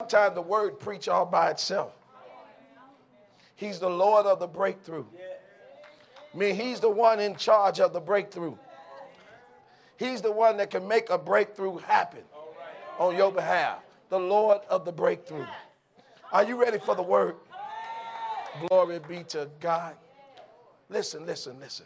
sometimes the word preach all by itself. He's the Lord of the breakthrough. I mean, he's the one in charge of the breakthrough. He's the one that can make a breakthrough happen on your behalf. The Lord of the breakthrough. Are you ready for the word? Glory be to God. Listen, listen, listen.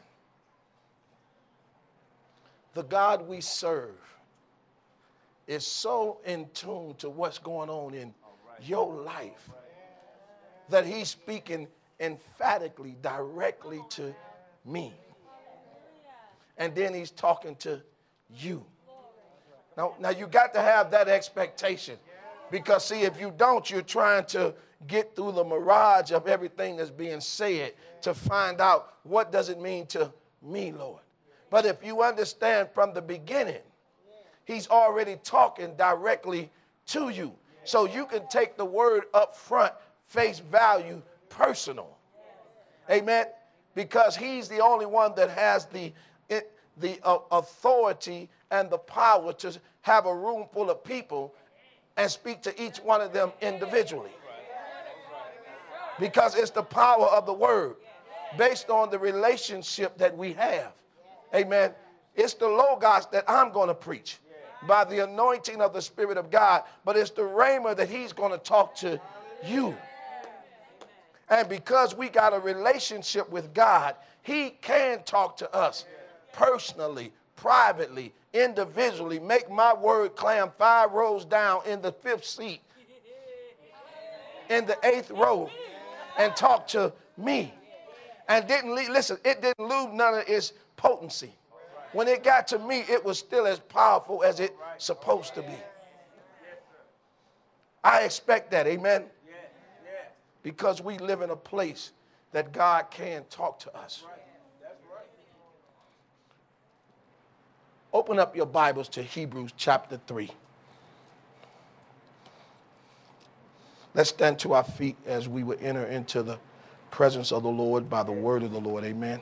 The God we serve is so in tune to what's going on in your life that he's speaking emphatically, directly to me. And then he's talking to you. Now you got to have that expectation, because see, if you don't, you're trying to get through the mirage of everything that's being said to find out what does it mean to me, Lord. But if you understand from the beginning, he's already talking directly to you. So you can take the word up front, face value, personal. Amen. Because he's the only one that has the authority and the power to have a room full of people and speak to each one of them individually. Because it's the power of the word based on the relationship that we have. Amen. It's the Logos that I'm going to preach by the anointing of the Spirit of God, but it's the rhema that he's going to talk to you. And because we got a relationship with God, he can talk to us personally, privately, individually, make my word climb 5 rows down in the 5th seat, in the 8th row, and talk to me. And it didn't lose none of its potency. When it got to me, it was still as powerful as it's supposed to be. I expect that, amen? Because we live in a place that God can talk to us. Open up your Bibles to Hebrews chapter 3. Let's stand to our feet as we would enter into the presence of the Lord by the word of the Lord. Amen.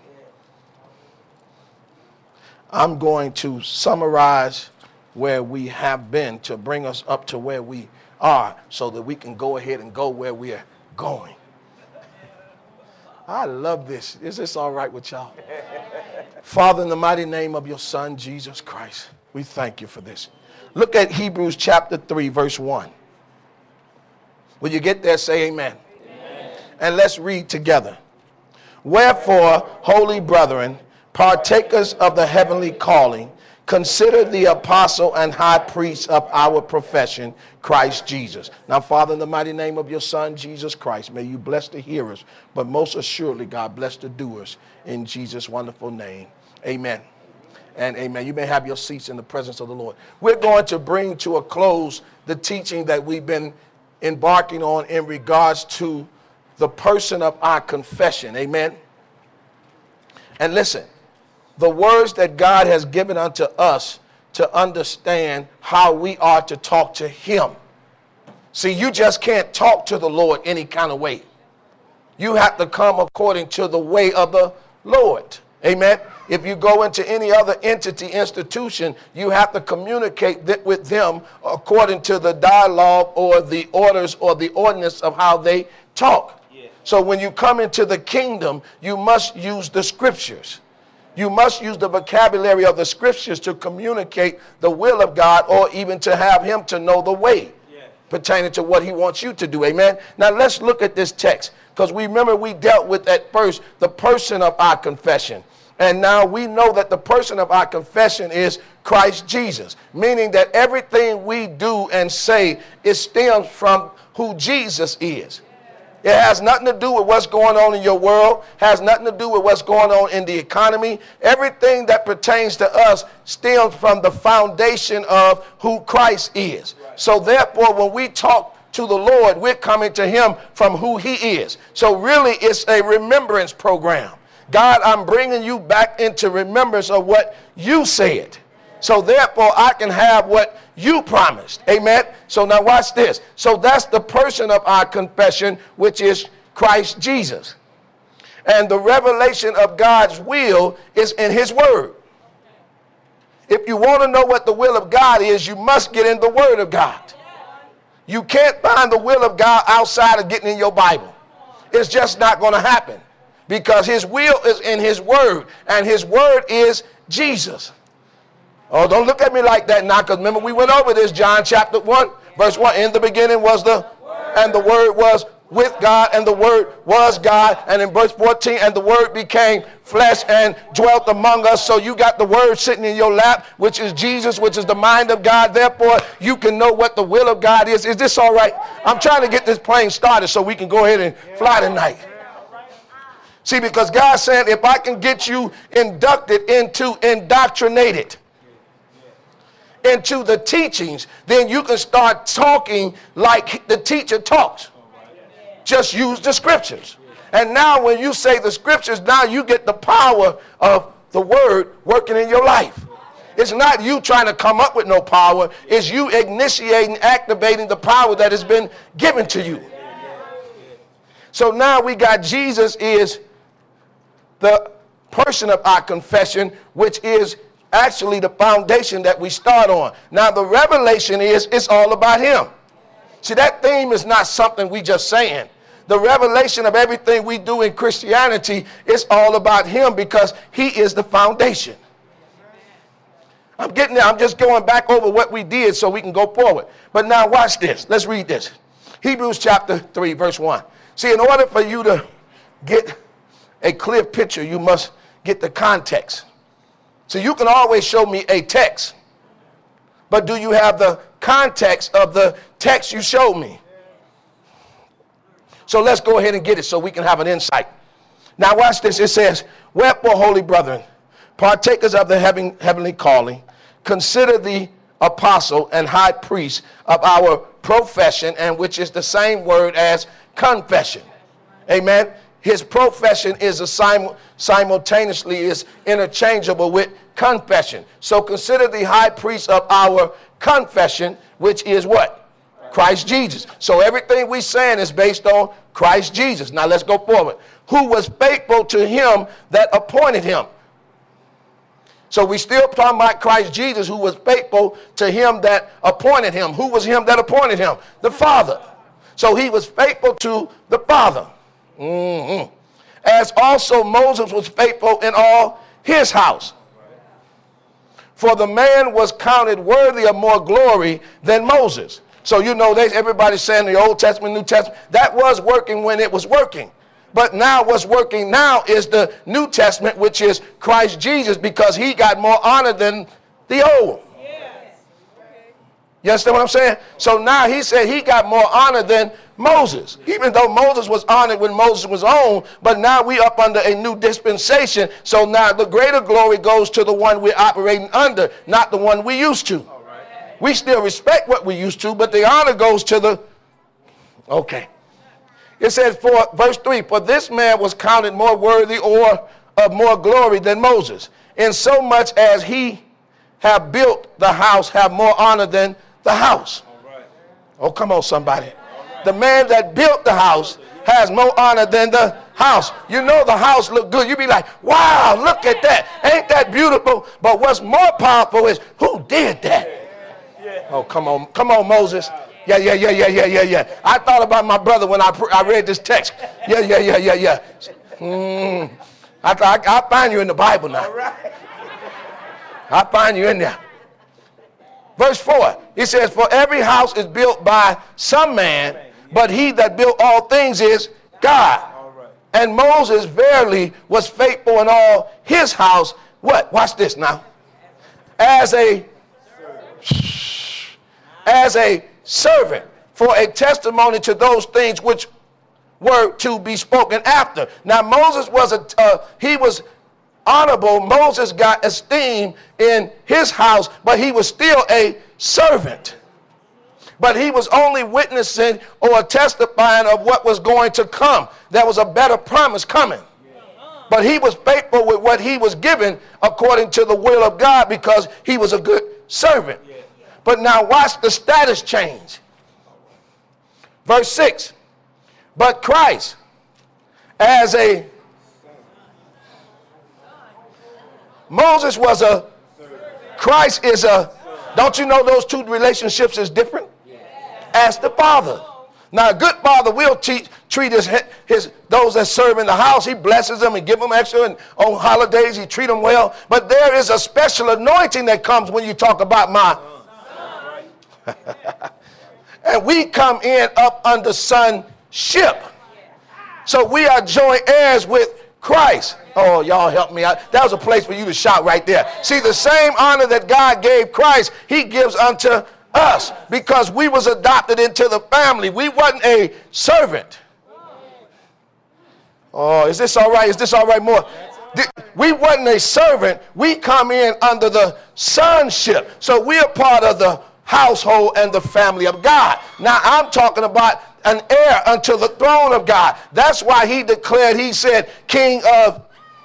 I'm going to summarize where we have been to bring us up to where we are so that we can go ahead and go where we are going. I love this. Is this all right with y'all? Father, in the mighty name of your Son, Jesus Christ, we thank you for this. Look at Hebrews chapter 3, verse 1. When you get there, say amen. Amen. And let's read together. Wherefore, holy brethren, partakers of the heavenly calling, consider the apostle and high priest of our profession, Christ Jesus. Now, Father, in the mighty name of your Son, Jesus Christ, may you bless the hearers, but most assuredly, God, bless the doers in Jesus' wonderful name. Amen and amen. You may have your seats in the presence of the Lord. We're going to bring to a close the teaching that we've been embarking on in regards to the person of our confession. Amen. And listen, the words that God has given unto us to understand how we are to talk to him. See, you just can't talk to the Lord any kind of way. You have to come according to the way of the Lord. Amen. If you go into any other entity, institution, you have to communicate with them according to the dialogue or the orders or the ordinance of how they talk. Yeah. So when you come into the kingdom, you must use the scriptures. You must use the vocabulary of the scriptures to communicate the will of God, or even to have him to know the way pertaining to what he wants you to do. Amen. Now let's look at this text, because we remember we dealt with at first the person of our confession. And now we know that the person of our confession is Christ Jesus, meaning that everything we do and say, it stems from who Jesus is. It has nothing to do with what's going on in your world, has nothing to do with what's going on in the economy. Everything that pertains to us stems from the foundation of who Christ is. So therefore, when we talk to the Lord, we're coming to him from who he is. So really, it's a remembrance program. God, I'm bringing you back into remembrance of what you said. So therefore, I can have what you promised. Amen. So now watch this. So that's the person of our confession, which is Christ Jesus. And the revelation of God's will is in his word. If you want to know what the will of God is, you must get in the word of God. You can't find the will of God outside of getting in your Bible. It's just not going to happen, because his will is in his word, and his word is Jesus. Oh, don't look at me like that now, because remember we went over this, John chapter 1, verse 1. In the beginning was the Word, and the Word was with God, and the Word was God. And in verse 14, and the Word became flesh and dwelt among us. So you got the Word sitting in your lap, which is Jesus, which is the mind of God. Therefore, you can know what the will of God is. Is this all right? I'm trying to get this plane started so we can go ahead and fly tonight. See, because God's saying, if I can get you indoctrinated into the teachings, then you can start talking like the teacher talks. Just use the scriptures. And now when you say the scriptures, now you get the power of the word working in your life. It's not you trying to come up with no power. It's you initiating, activating the power that has been given to you. So now we got Jesus is the person of our confession, which is actually the foundation that we start on. Now the revelation is, it's all about him. See, that theme is not something we just saying. The revelation of everything we do in Christianity is all about him, because he is the foundation. I'm getting there. I'm just going back over what we did so we can go forward. But now watch this. Let's read this. Hebrews chapter 3, verse 1. See, in order for you to get a clear picture, you must get the context. So you can always show me a text, but do you have the context of the text you showed me? So let's go ahead and get it so we can have an insight. Now watch this. It says, wherefore, holy brethren, partakers of the heavenly calling, consider the apostle and high priest of our profession, and which is the same word as confession. Amen. His profession is a simultaneously is interchangeable with confession. So consider the high priest of our confession, which is what? Christ Jesus. So everything we saying is based on Christ Jesus. Now let's go forward. Who was faithful to him that appointed him. So we still talking about Christ Jesus, who was faithful to him that appointed him. Who was him that appointed him? The Father. So he was faithful to the Father. As also Moses was faithful in all his house. For the man was counted worthy of more glory than Moses. So you know, everybody's saying the Old Testament, New Testament, that was working when it was working. But now what's working now is the New Testament, which is Christ Jesus, because he got more honor than the old. You understand what I'm saying? So now he said he got more honor than Moses, even though Moses was honored when Moses was on, but now we up under a new dispensation. So now the greater glory goes to the one we're operating under, not the one we used to. Right. We still respect what we used to, but the honor goes to the, okay. It says, for verse 3, for this man was counted more worthy or of more glory than Moses, in so much as he have built the house, have more honor than the house. Right. Oh, come on, somebody. Right. The man that built the house has more honor than the house. You know the house look good. You be like, wow, look at that. Ain't that beautiful? But what's more powerful is who did that? Oh, come on, Moses. Yeah. I thought about my brother when I read this text. Yeah. I thought I'll find you in the Bible now. I'll find you in there. Verse 4, he says, for every house is built by some man, but he that built all things is God. And Moses verily was faithful in all his house. What? Watch this now. As a servant for a testimony to those things which were to be spoken after. Now Moses was he was honorable. Moses got esteem in his house, but he was still a servant. But he was only witnessing or testifying of what was going to come. There was a better promise coming. But he was faithful with what he was given according to the will of God, because he was a good servant. But now watch the status change. Verse 6. But Christ as a Moses was a, Christ is a, don't you know those two relationships is different? as the Father. Now, a good father will treat those that serve in the house. He blesses them and give them extra, and on holidays he treat them well. But there is a special anointing that comes when you talk about my. And we come in up under sonship. So we are joint heirs with Christ. Oh, y'all help me out. That was a place for you to shout right there. See, the same honor that God gave Christ, he gives unto us, because we was adopted into the family. We wasn't a servant. Oh, is this all right? Is this all right more? We wasn't a servant. We come in under the sonship. So we are part of the household and the family of God. Now I'm talking about an heir unto the throne of God. That's why he declared, he said, King of.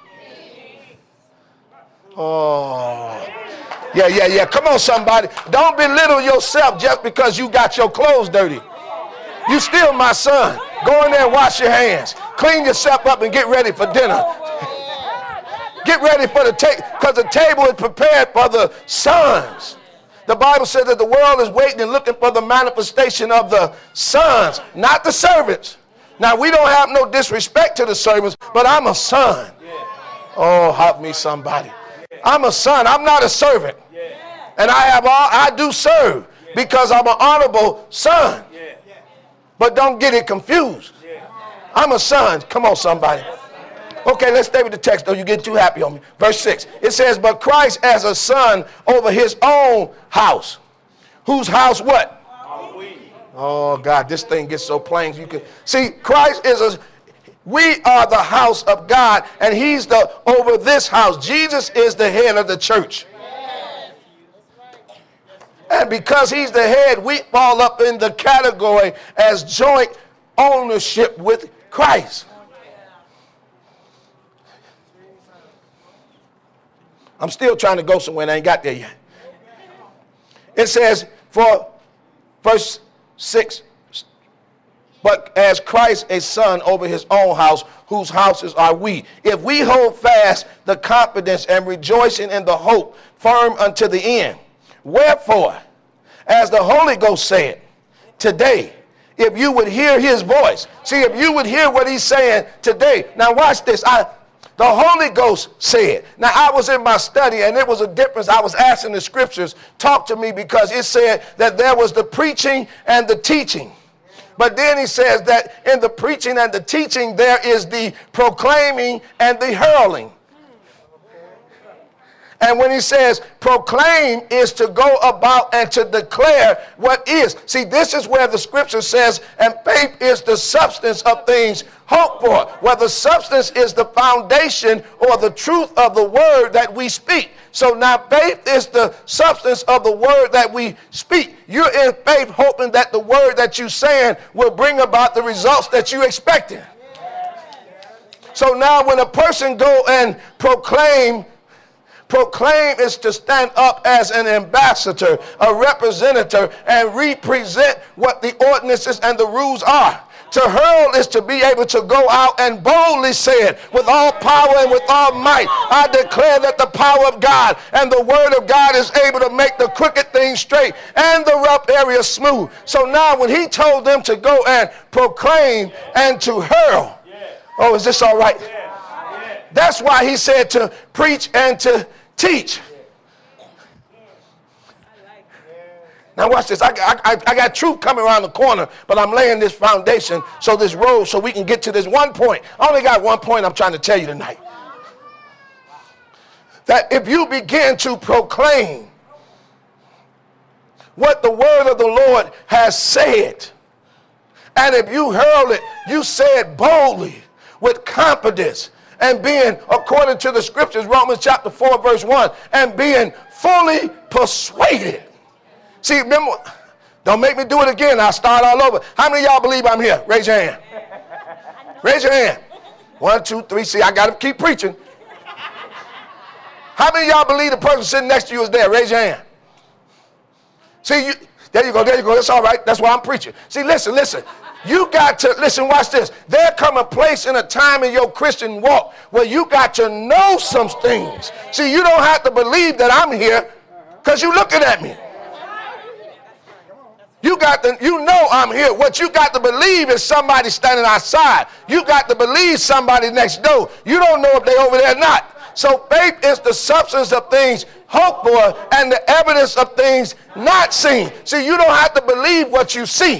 Oh. Yeah. Come on, somebody. Don't belittle yourself just because you got your clothes dirty. You still my son. Go in there and wash your hands. Clean yourself up and get ready for dinner. Get ready for the table, because the table is prepared for the sons. The Bible says that the world is waiting and looking for the manifestation of the sons, not the servants. Now, we don't have no disrespect to the servants, but I'm a son. Oh, help me, somebody. I'm a son. I'm not a servant. And I do serve because I'm an honorable son. But don't get it confused. I'm a son. Come on, somebody. Okay, let's stay with the text, though. You get too happy on me. Verse 6. It says, but Christ as a son over his own house. Whose house what? Oh, God, this thing gets so plain. You can see, Christ is we are the house of God, and he's over this house. Jesus is the head of the church. And because he's the head, we fall up in the category as joint ownership with Christ. I'm still trying to go somewhere and I ain't got there yet. It says, for verse 6, but as Christ a son over his own house, whose houses are we. If we hold fast the confidence and rejoicing in the hope firm unto the end. Wherefore, as the Holy Ghost said, today, if you would hear his voice. See, if you would hear what he's saying today. Now watch this. The Holy Ghost said. Now I was in my study and it was a difference. I was asking the scriptures, talk to me, because it said that there was the preaching and the teaching. But then he says that in the preaching and the teaching, there is the proclaiming and the heralding. And when he says proclaim is to go about and to declare what is. See, this is where the scripture says, and faith is the substance of things hoped for. Where the substance is the foundation or the truth of the word that we speak. So now faith is the substance of the word that we speak. You're in faith hoping that the word that you're saying will bring about the results that you expected. So now when a person go and proclaim is to stand up as an ambassador, a representative, and represent what the ordinances and the rules are. To herald is to be able to go out and boldly say it with all power and with all might. I declare that the power of God and the word of God is able to make the crooked things straight and the rough areas smooth. So now when he told them to go and proclaim and to herald, oh, is this all right? That's why he said to preach and to teach. Now watch this. I got truth coming around the corner, but I'm laying this foundation, so this road, so we can get to this one point. I only got one point I'm trying to tell you tonight. That if you begin to proclaim what the word of the Lord has said, and if you herald it, you say it boldly, with confidence, and being, according to the scriptures, Romans chapter 4, verse 1, and being fully persuaded. See, remember, don't make me do it again. I'll start all over. How many of y'all believe I'm here? Raise your hand. Raise your hand. 1, 2, 3. See, I got to keep preaching. How many of y'all believe the person sitting next to you is there? Raise your hand. See, there you go. There you go. That's all right. That's why I'm preaching. See, listen. You got to, listen, watch this. There come a place and a time in your Christian walk where you got to know some things. See, you don't have to believe that I'm here because you're looking at me. You know I'm here. What you got to believe is somebody standing outside. You got to believe somebody next door. You don't know if they're over there or not. So faith is the substance of things hoped for and the evidence of things not seen. See, you don't have to believe what you see.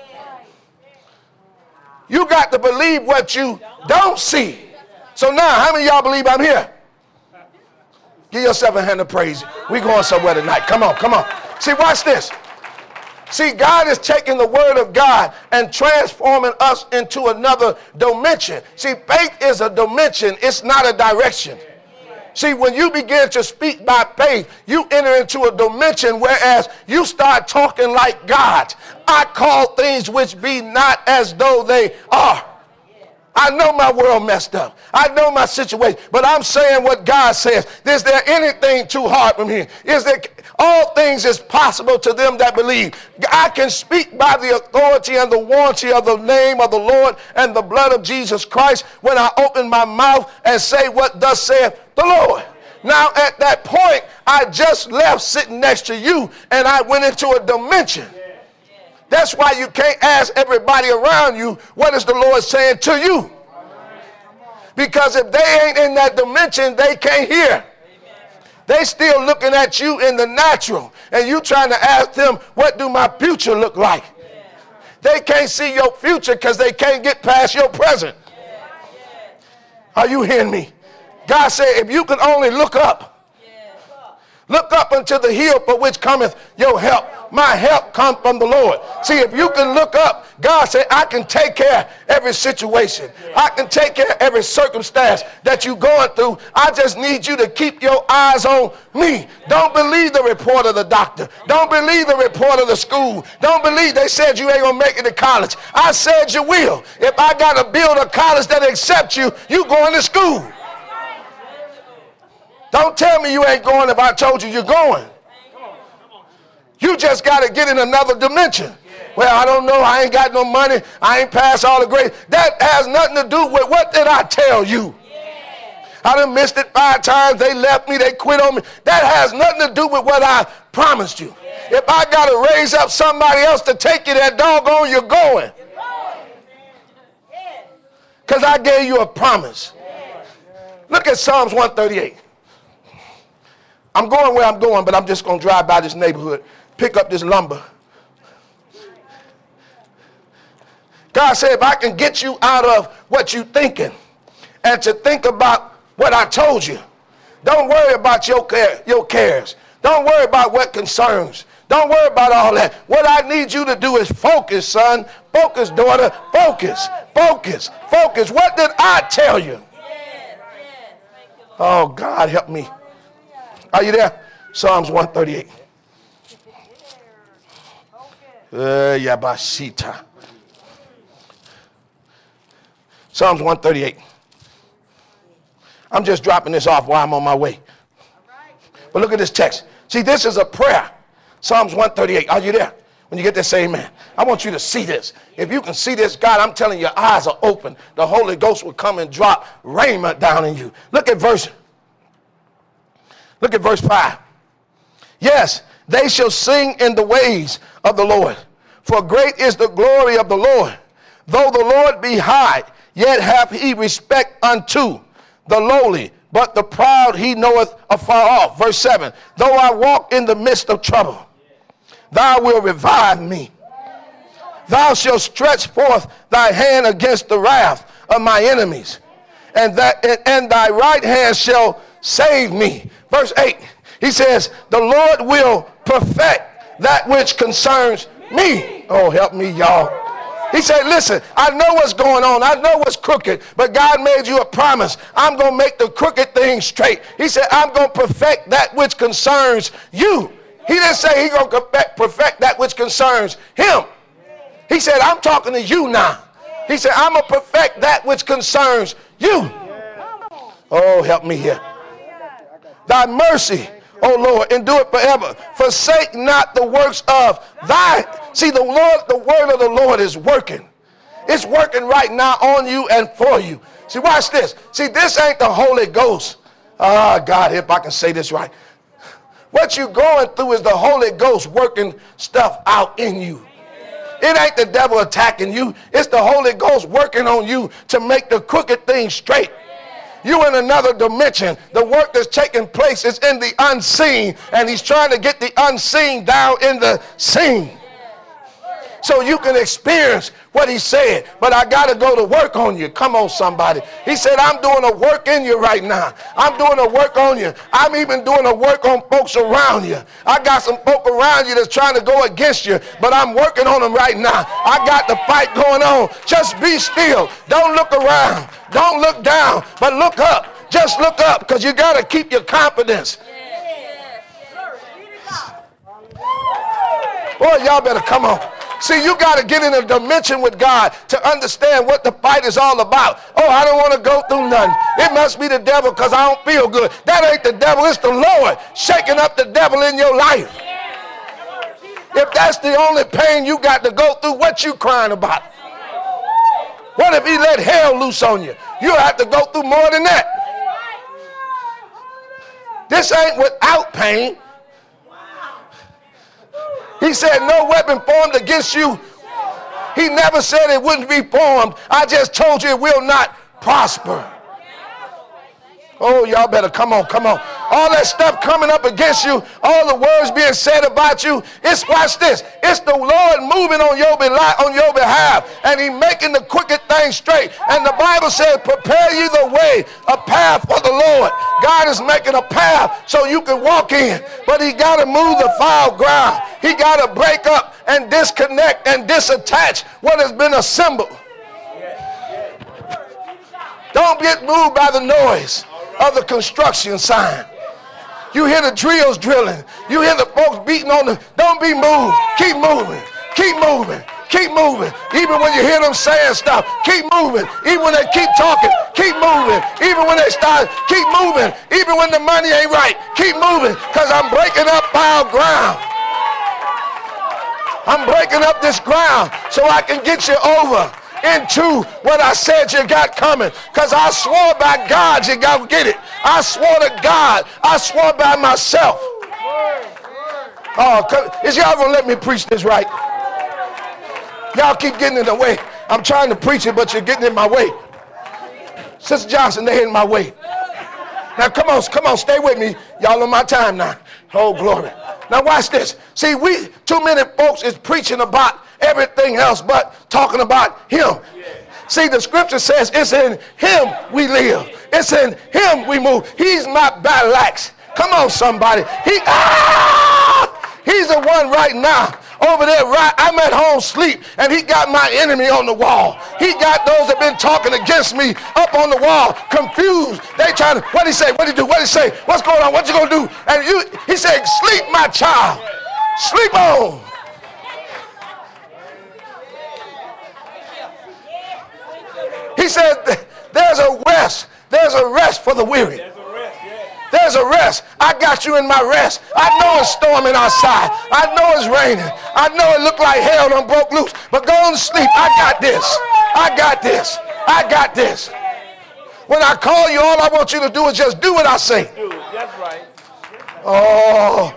You got to believe what you don't see. So now, how many of y'all believe I'm here? Give yourself a hand of praise. We're going somewhere tonight. Come on, come on. See, watch this. See, God is taking the word of God and transforming us into another dimension. See, faith is a dimension. It's not a direction. See, when you begin to speak by faith, you enter into a dimension whereas you start talking like God. I call things which be not as though they are. I know my world messed up. I know my situation, but I'm saying what God says. Is there anything too hard for me? Is there all things is possible to them that believe? I can speak by the authority and the warranty of the name of the Lord and the blood of Jesus Christ when I open my mouth and say what thus saith the Lord. Now at that point, I just left sitting next to you and I went into a dimension. That's why you can't ask everybody around you, what is the Lord saying to you? Because if they ain't in that dimension, they can't hear. They still looking at you in the natural. And you trying to ask them, what do my future look like? They can't see your future because they can't get past your present. Are you hearing me? God said, if you can only look up unto the hill for which cometh your help. My help comes from the Lord. See, if you can look up, God said, I can take care of every situation. I can take care of every circumstance that you're going through. I just need you to keep your eyes on me. Don't believe the report of the doctor. Don't believe the report of the school. Don't believe they said you ain't going to make it to college. I said you will. If I got to build a college that accepts you, you going to school. Don't tell me you ain't going if I told you you're going. You just got to get in another dimension. Well, I don't know. I ain't got no money. I ain't passed all the grades. That has nothing to do with what did I tell you. I done missed it 5 times. They left me. They quit on me. That has nothing to do with what I promised you. If I got to raise up somebody else to take you that doggone, you're going. Because I gave you a promise. Look at Psalms 138. I'm going where I'm going, but I'm just going to drive by this neighborhood, pick up this lumber. God said, if I can get you out of what you're thinking and to think about what I told you, don't worry about your cares. Don't worry about what concerns. Don't worry about all that. What I need you to do is focus, son. Focus, daughter. Focus. Focus. Focus. What did I tell you? Oh, God, help me. Are you there? Psalms 138. Yabashita. Psalms 138. I'm just dropping this off while I'm on my way. But look at this text. See, this is a prayer. Psalms 138. Are you there? When you get there, say amen. I want you to see this. If you can see this, God, I'm telling you, your eyes are open. The Holy Ghost will come and drop raiment down in you. Look at verse 5. Yes, they shall sing in the ways of the Lord. For great is the glory of the Lord. Though the Lord be high, yet hath he respect unto the lowly. But the proud he knoweth afar off. Verse 7. Though I walk in the midst of trouble, thou wilt revive me. Thou shalt stretch forth thy hand against the wrath of my enemies. And thy right hand shall save me. Verse 8, he says, the Lord will perfect that which concerns me. Oh, help me, y'all. He said, listen, I know what's going on. I know what's crooked, but God made you a promise. I'm going to make the crooked thing straight. He said, I'm going to perfect that which concerns you. He didn't say he's going to perfect that which concerns him. He said, I'm talking to you now. He said, I'm going to perfect that which concerns you. Oh, help me here. Thy mercy, O Lord, endure forever. Forsake not the works of thy. See, the word of the Lord is working. It's working right now on you and for you. See, watch this. See, this ain't the Holy Ghost. Ah, God, if I can say this right. What you're going through is the Holy Ghost working stuff out in you. It ain't the devil attacking you. It's the Holy Ghost working on you to make the crooked thing straight. You in another dimension. The work that's taking place is in the unseen, and he's trying to get the unseen down in the seen, so you can experience what he said. But I got to go to work on you. Come on, somebody. He said, I'm doing a work in you right now. I'm doing a work on you. I'm even doing a work on folks around you. I got some folk around you that's trying to go against you, but I'm working on them right now. I got the fight going on. Just be still. Don't look around. Don't look down, but look up. Just look up, because you got to keep your confidence. Boy, y'all better come on. See, you got to get in a dimension with God to understand what the fight is all about. Oh, I don't want to go through nothing. It must be the devil because I don't feel good. That ain't the devil. It's the Lord shaking up the devil in your life. If that's the only pain you got to go through, what you crying about? What if he let hell loose on you? You'll have to go through more than that. This ain't without pain. He said, no weapon formed against you. He never said it wouldn't be formed. I just told you it will not prosper. Oh, y'all better come on, come on. All that stuff coming up against you, all the words being said about you, watch this. It's the Lord moving on your behalf, and he making the crooked thing straight. And the Bible says, prepare you the way, a path for the Lord. God is making a path so you can walk in, but he got to move the foul ground. He got to break up and disconnect and disattach what has been assembled. Don't get moved by the noise of the construction sign. You hear the drills drilling. You hear the folks beating on the, don't be moved. Keep moving. Keep moving. Keep moving. Even when you hear them saying stuff, keep moving. Even when they keep talking, keep moving. Even when they start, keep moving. Even when the money ain't right, keep moving. Because I'm breaking up foul ground. I'm breaking up this ground so I can get you over into what I said you got coming. Because I swore by God you got to get it. I swore to God. I swore by myself. Oh, is y'all going to let me preach this right? Y'all keep getting in the way. I'm trying to preach it, but you're getting in my way. Sister Johnson, they're in my way. Now come on, stay with me. Y'all on my time now. Oh, glory. Now watch this. See, too many folks is preaching about everything else but talking about him. See, the scripture says it's in him we live. It's in him we move. He's my battle axe. Come on, somebody. He's the one right now. Over there, right, I'm at home sleep, and he got my enemy on the wall. He got those that been talking against me up on the wall, confused. They trying to, what he say, what he do, what he say, what's going on, what you gonna do? And he said, sleep, my child, sleep on. He said, there's a rest for the weary. There's a rest. I got you in my rest. I know it's storming outside. I know it's raining. I know it looked like hell done broke loose. But go on to sleep. I got this. I got this. I got this. When I call you, all I want you to do is just do what I say. That's right. Oh.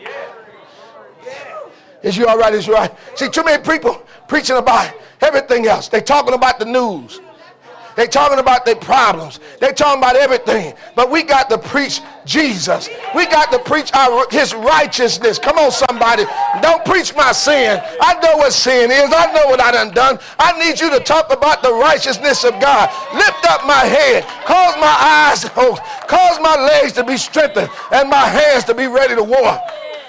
Is you all right? Is you all right? See, too many people preaching about everything else. They talking about the news. They talking about their problems. They talking about everything. But we got to preach Jesus. We got to preach his righteousness. Come on, somebody. Don't preach my sin. I know what sin is. I know what I done. I need you to talk about the righteousness of God. Lift up my head. Cause my eyes to open. Cause my legs to be strengthened and my hands to be ready to war.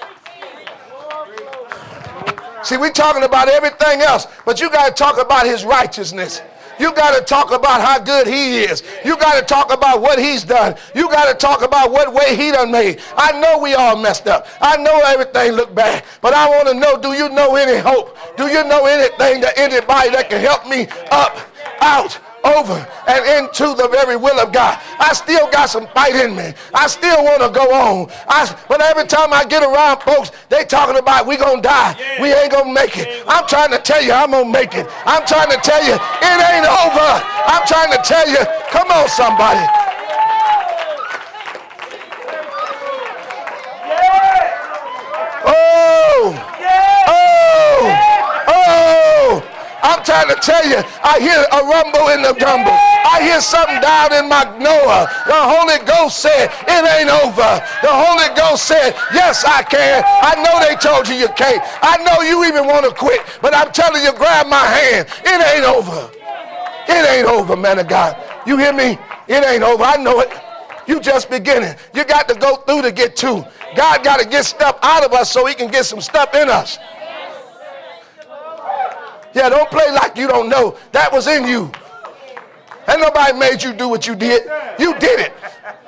See, we talking about everything else, but you got to talk about his righteousness. You got to talk about how good he is. You got to talk about what he's done. You got to talk about what way he done made. I know we all messed up. I know everything looked bad. But I want to know, do you know any hope? Do you know anything, anybody that can help me up, out, over, and into the very will of God? I still got some fight in me. I still want to go on. But every time I get around folks, they talking about we gonna die. We ain't gonna make it. I'm trying to tell you I'm gonna make it. I'm trying to tell you it ain't over. I'm trying to tell you, come on, somebody. Oh, oh, oh. trying to tell you, I hear a rumble in the jumble. I hear something down in my Noah. The Holy Ghost said, it ain't over. The Holy Ghost said, yes, I can. I know they told you you can't. I know you even want to quit, but I'm telling you, grab my hand. It ain't over. It ain't over, man of God. You hear me? It ain't over. I know it. You just beginning. You got to go through to get to. God got to get stuff out of us so he can get some stuff in us. Yeah, don't play like you don't know. That was in you. Ain't nobody made you do what you did. You did it.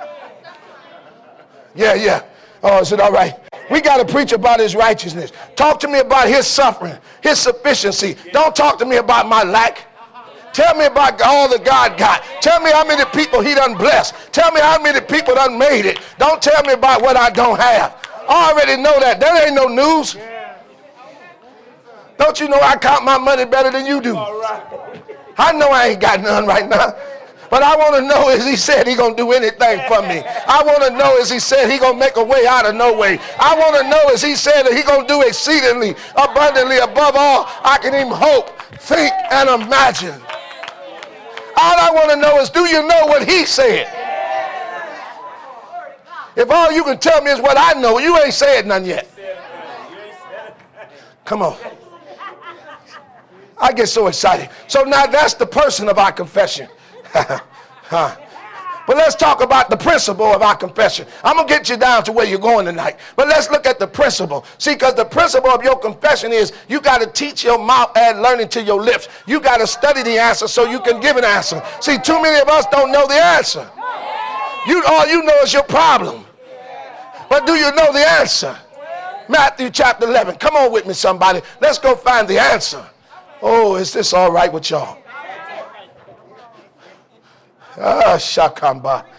Yeah. Oh, is it all right? We got to preach about his righteousness. Talk to me about his suffering, his sufficiency. Don't talk to me about my lack. Tell me about all that God got. Tell me how many people he done blessed. Tell me how many people done made it. Don't tell me about what I don't have. I already know that. That ain't no news. Don't you know I count my money better than you do? I know I ain't got none right now. But I want to know, is he said he going to do anything for me? I want to know, is he said he going to make a way out of no way? I want to know, is he said that he going to do exceedingly, abundantly, above all I can even hope, think, and imagine. All I want to know is, do you know what he said? If all you can tell me is what I know, you ain't said none yet. Come on. I get so excited. So now that's the person of our confession. But let's talk about the principle of our confession. I'm going to get you down to where you're going tonight. But let's look at the principle. See, because the principle of your confession is you got to teach your mouth and learn it to your lips. You got to study the answer so you can give an answer. See, too many of us don't know the answer. All you know is your problem. But do you know the answer? Matthew chapter 11. Come on with me, somebody. Let's go find the answer. Oh, is this all right with y'all? Shakamba.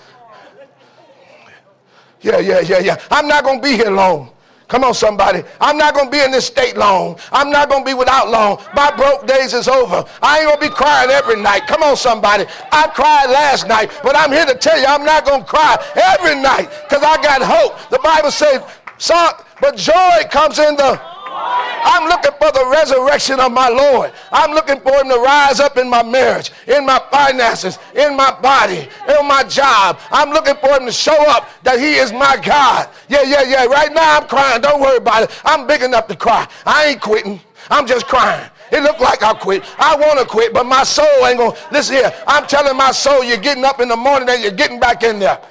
Yeah. I'm not going to be here long. Come on, somebody. I'm not going to be in this state long. I'm not going to be without long. My broke days is over. I ain't going to be crying every night. Come on, somebody. I cried last night, but I'm here to tell you I'm not going to cry every night because I got hope. The Bible says, but joy comes in the... I'm looking for the resurrection of my Lord. I'm looking for him to rise up in my marriage, in my finances, in my body, in my job. I'm looking for him to show up that he is my God. Yeah. Right now I'm crying. Don't worry about it. I'm big enough to cry. I ain't quitting. I'm just crying. It looked like I'll quit. I want to quit, but my soul ain't going to. Listen here. I'm telling my soul you're getting up in the morning and you're getting back in there.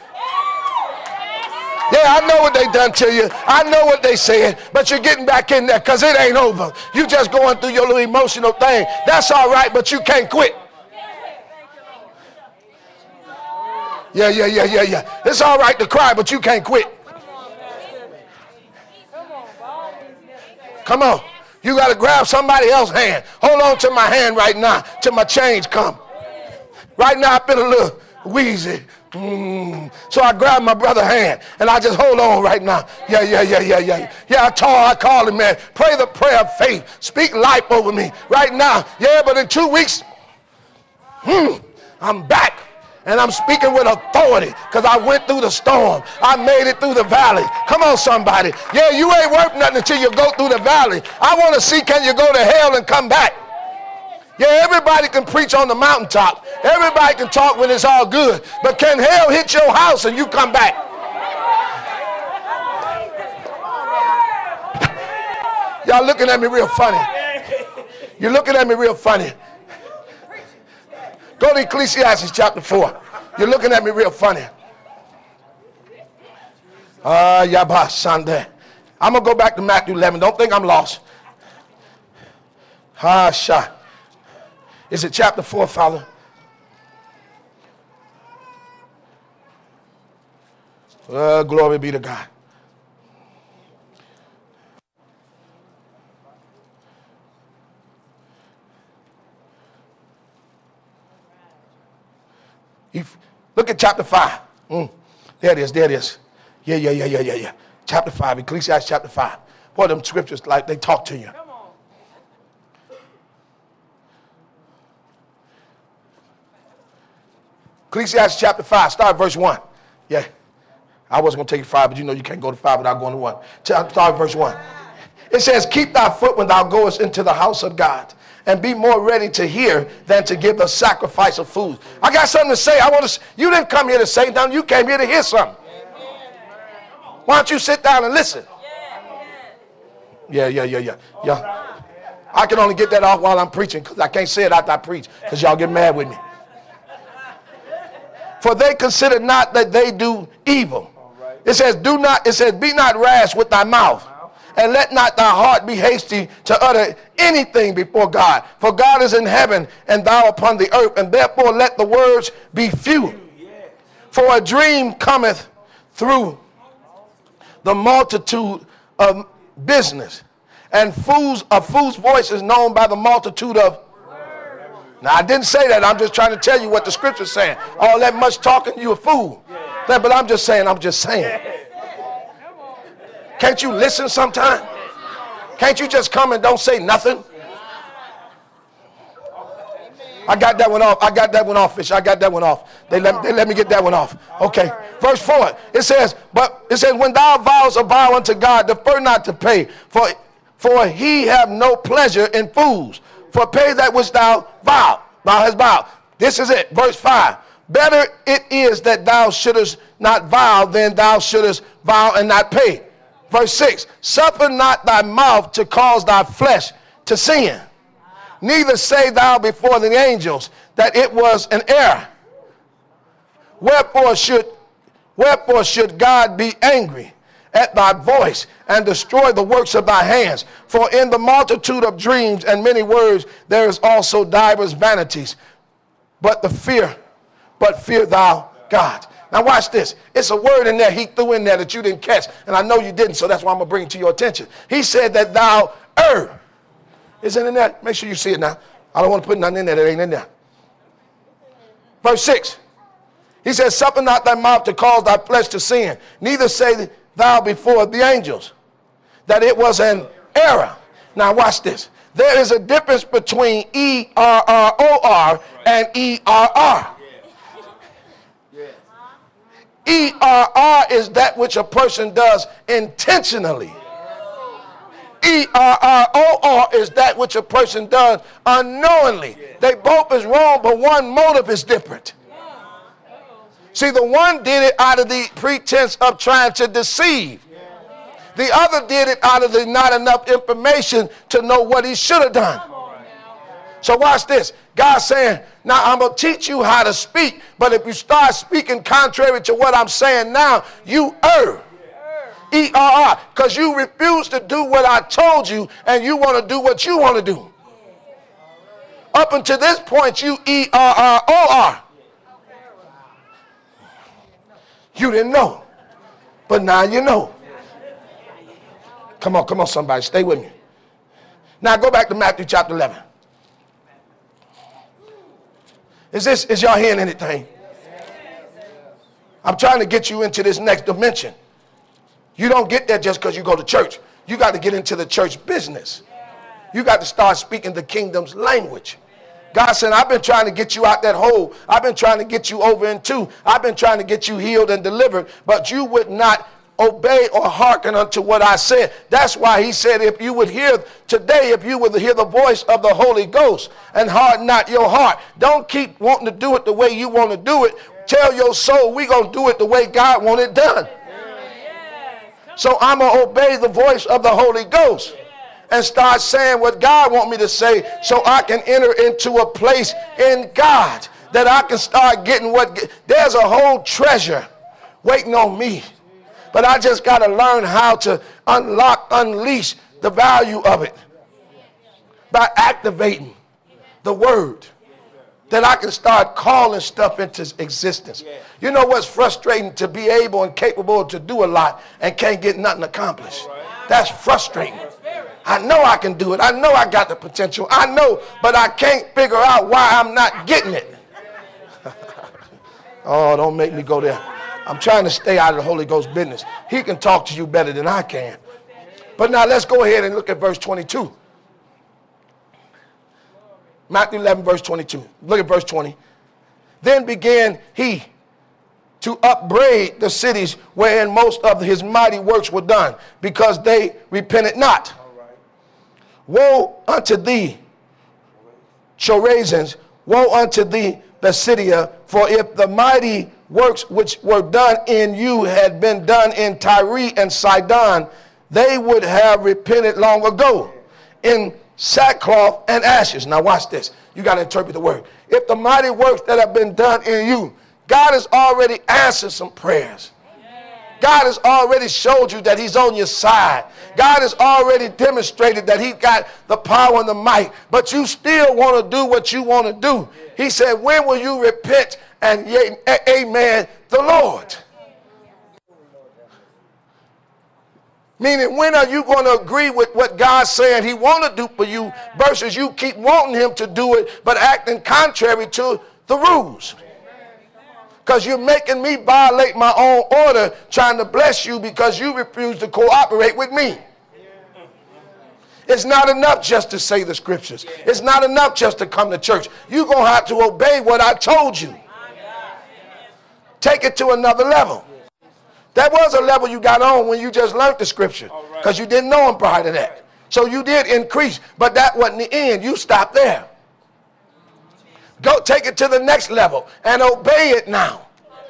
Yeah, I know what they done to you. I know what they said, but you're getting back in there because it ain't over. You just going through your little emotional thing. That's all right, but you can't quit. Yeah. It's all right to cry, but you can't quit. Come on. You got to grab somebody else's hand. Hold on to my hand right now till my change come. Right now I feel a little wheezy. So I grab my brother's hand and I just hold on right now. Yeah, I call him, man. Pray the prayer of faith. Speak life over me right now. Yeah, but in 2 weeks, I'm back. And I'm speaking with authority because I went through the storm. I made it through the valley. Come on, somebody. Yeah, you ain't worth nothing until you go through the valley. I want to see, can you go to hell and come back? Yeah, everybody can preach on the mountaintop. Everybody can talk when it's all good. But can hell hit your house and you come back? Y'all looking at me real funny. You're looking at me real funny. Go to Ecclesiastes chapter 4. You're looking at me real funny. Yabba Sunday. I'm going to go back to Matthew 11. Don't think I'm lost. Shah. Is it chapter 4, Father? Glory be to God. Look at chapter 5. There it is. Yeah. Chapter 5, Ecclesiastes chapter 5. Boy, them scriptures, like they talk to you. Ecclesiastes chapter 5, start verse 1. Yeah. I wasn't going to take 5, but you know you can't go to 5 without going to 1. Start verse 1. It says, keep thy foot when thou goest into the house of God, and be more ready to hear than to give the sacrifice of food. I got something to say. You didn't come here to say nothing. You came here to hear something. Why don't you sit down and listen? Yeah. I can only get that off while I'm preaching, because I can't say it after I preach, because y'all get mad with me. For they consider not that they do evil. It says, be not rash with thy mouth, and let not thy heart be hasty to utter anything before God. For God is in heaven, and thou upon the earth, and therefore let the words be few. For a dream cometh through the multitude of business, and a fool's voice is known by the multitude of. Now, I didn't say that. I'm just trying to tell you what the scripture's saying. All that much talking, you a fool. But I'm just saying. Can't you listen sometime? Can't you just come and don't say nothing? I got that one off, Fish. I got that one off. They let me get that one off. Okay. Verse 4. It says, when thou vows a vow unto God, defer not to pay, for he have no pleasure in fools. For pay that which thou hast vowed. This is it. Verse 5. Better it is that thou shouldest not vow than thou shouldest vow and not pay. Verse 6. Suffer not thy mouth to cause thy flesh to sin. Neither say thou before the angels that it was an error. Wherefore should God be angry at thy voice and destroy the works of thy hands? For in the multitude of dreams and many words there is also divers vanities. But fear thou God. Now watch this. It's a word in there he threw in there that you didn't catch. And I know you didn't, so that's why I'm going to bring it to your attention. He said that thou err. Is it in there? Make sure you see it now. I don't want to put nothing in there that ain't in there. Verse 6. He says, suffer not thy mouth to cause thy flesh to sin. Neither say thou before the angels that it was an error. Now watch this. There is a difference between E-R-R-O-R and E-R-R. E-R-R is that which a person does intentionally. E-R-R-O-R is that which a person does unknowingly. They both is wrong, but one motive is different. See, the one did it out of the pretense of trying to deceive. The other did it out of the not enough information to know what he should have done. So watch this. God's saying, now I'm going to teach you how to speak, but if you start speaking contrary to what I'm saying now, you err. E-R-R, because you refuse to do what I told you and you want to do what you want to do. Up until this point, you E-R-R-O-R. You didn't know, but now you know. Come on, somebody, stay with me. Now go back to Matthew chapter 11. Is y'all hearing anything? I'm trying to get you into this next dimension. You don't get there just because you go to church. You got to get into the church business. You got to start speaking the kingdom's language. God said, I've been trying to get you out that hole. I've been trying to get you over into. I've been trying to get you healed and delivered, but you would not obey or hearken unto what I said. That's why he said, if you would hear today, if you would hear the voice of the Holy Ghost and harden not your heart. Don't keep wanting to do it the way you want to do it. Tell your soul, we're going to do it the way God wants it done. So I'm going to obey the voice of the Holy Ghost and start saying what God wants me to say so I can enter into a place in God that I can start getting there's a whole treasure waiting on me. But I just got to learn how to unleash the value of it by activating the word, that I can start calling stuff into existence. You know what's frustrating? To be able and capable to do a lot and can't get nothing accomplished. That's frustrating. I know I can do it. I know I got the potential. I know, but I can't figure out why I'm not getting it. Oh, don't make me go there. I'm trying to stay out of the Holy Ghost business. He can talk to you better than I can. But now let's go ahead and look at verse 22. Matthew 11, verse 22. Look at verse 20. Then began he to upbraid the cities wherein most of his mighty works were done, because they repented not. Woe unto thee, Chorazins, woe unto thee, Basidia, for if the mighty works which were done in you had been done in Tyre and Sidon, they would have repented long ago in sackcloth and ashes. Now watch this. You got to interpret the word. If the mighty works that have been done in you, God has already answered some prayers. God has already showed you that he's on your side. God has already demonstrated that he got the power and the might. But you still want to do what you want to do. He said, when will you repent and amen the Lord? Meaning, when are you going to agree with what God's saying he want to do for you versus you keep wanting him to do it but acting contrary to the rules? Because you're making me violate my own order trying to bless you because you refuse to cooperate with me. It's not enough just to say the scriptures. It's not enough just to come to church. You're going to have to obey what I told you. Take it to another level. That was a level you got on when you just learned the scripture because you didn't know him prior to that. So you did increase, but that wasn't the end. You stopped there. Go take it to the next level and obey it now.